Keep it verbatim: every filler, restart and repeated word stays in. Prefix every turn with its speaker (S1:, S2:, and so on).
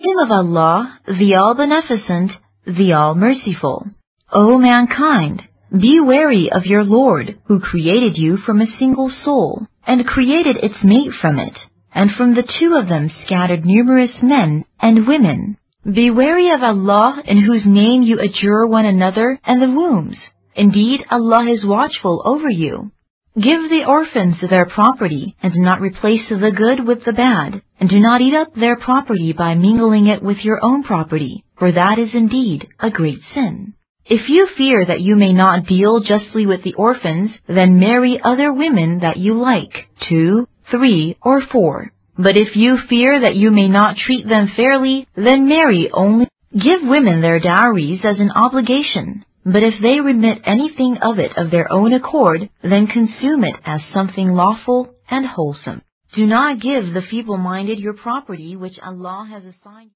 S1: name of Allah, the All-Beneficent, the All-Merciful. O mankind, be wary of your Lord, who created you from a single soul, and created its mate from it, and from the two of them scattered numerous men and women. Be wary of Allah, in whose name you adjure one another, and the wombs. Indeed, Allah is watchful over you. Give the orphans their property, and do not replace the good with the bad, and do not eat up their property by mingling it with your own property, for that is indeed a great sin. If you fear that you may not deal justly with the orphans, then marry other women that you like, two, three, or four. But if you fear that you may not treat them fairly, then marry only. Give women their dowries as an obligation. But if they remit anything of it of their own accord, then consume it as something lawful and wholesome. Do not give the feeble-minded your property which Allah has assigned.